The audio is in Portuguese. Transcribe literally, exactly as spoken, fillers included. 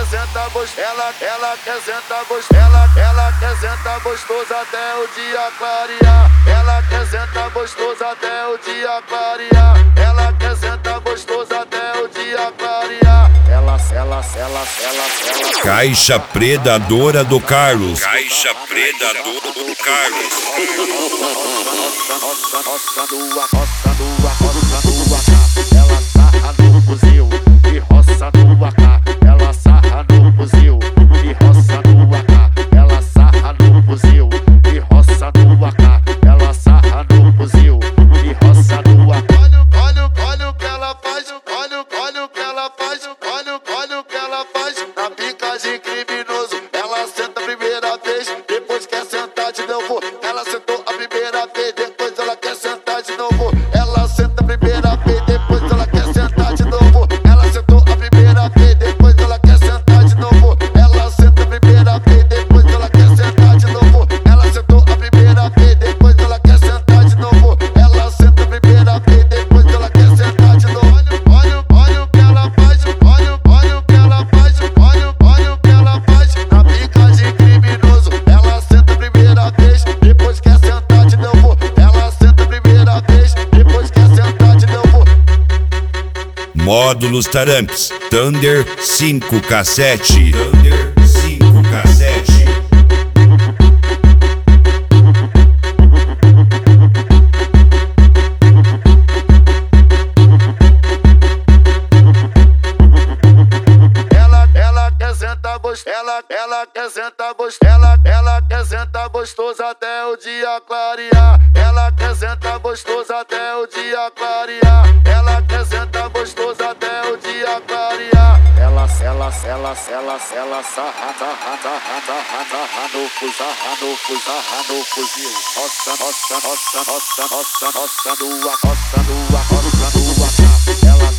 senta gostoso, ela, ela quer sentar gostoso, ela, ela quer sentar gostoso até o dia clarear. Ela quer sentar gostoso até o dia clarear. Ela quer sentar gostoso até o dia clarear. Ela, ela, ela, ela, ela. Caixa predadora do Carlos. Caixa predadora do Carlos. Roça, roça do A, roça do A, roça do A K. Ela sarra no fuzil e roça no A K. Ela sarra no fuzil e roça no A K. Ela sarra no fuzil e roça no A K. Ela sarra no fuzil e roça no A K. Olha, olha, olha o que ela faz, olha, olha o que ela faz, olha, olha o que ela faz. Na pica de criminoso, ela senta a primeira vez, depois quer sentar de novo. Ela sentou a primeira vez, depois ela quer sentar de novo. Ela senta a primeira vez, depois ela quer sentar de novo. Ela sentou a primeira vez, depois ela quer sentar de novo. Ela senta a primeira vez, depois ela quer sentar de novo. Ela sentou a primeira vez, depois ela quer sentar de novo. Ela senta a primeira vez, depois ela quer sentar de novo. Olha, olha o que ela faz, olha, olha o que ela faz, olha, olha o que ela faz. Na pica de criminoso, ela senta a primeira vez, depois quer sentar de novo. Ela senta a primeira vez, depois quer sentar de novo. Módulos Taramps Thunder cinco cassete. Thunder cinco cassete. Ela, ela quer sentar gostoso, ela, ela quer sentar gostoso, ela, ela quer sentar gostoso até o dia clarear. Ela quer sentar gostoso até o dia clarear. Ela quer sentar gostoso até o dia clarear. Ela, ela, ela, ela, ela, sarra, sarra, sarra, sarra, sarra no fuzil, sarra no fuzil, sarra no fuzil. Roça, roça, roça, roça, roça, roça do A, roça do A, roça do A K. Ela